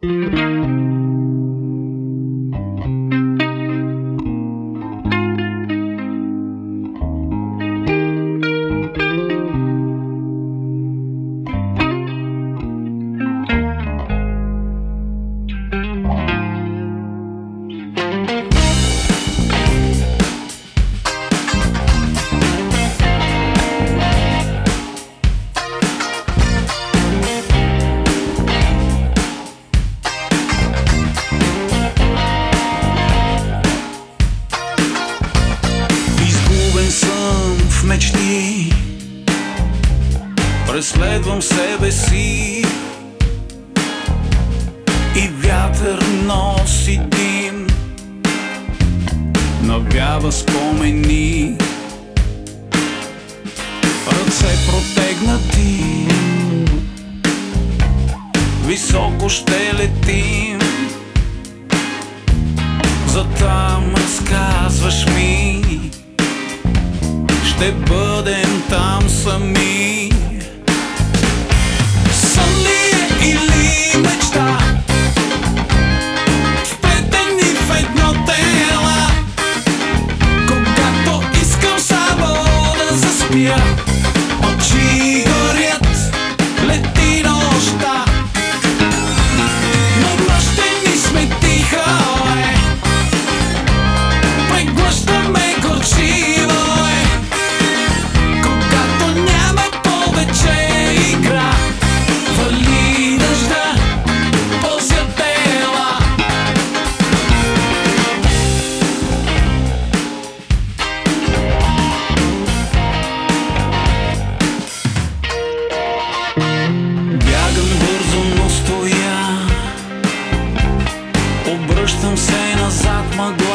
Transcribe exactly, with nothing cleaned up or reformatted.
Мечти, преследвам себе си и вятър носи дим, навява спомени, ръце протегнати, високо ще летим, за там разказваш ми, ще бъдем там сами. Сън ли е или мечта, вплетени в едно тела, когато искам само да заспя, очи горят, лети нощта, но мъщени сме тихо, е, преглъщаме горчиво. Обръщам се назад, мъгла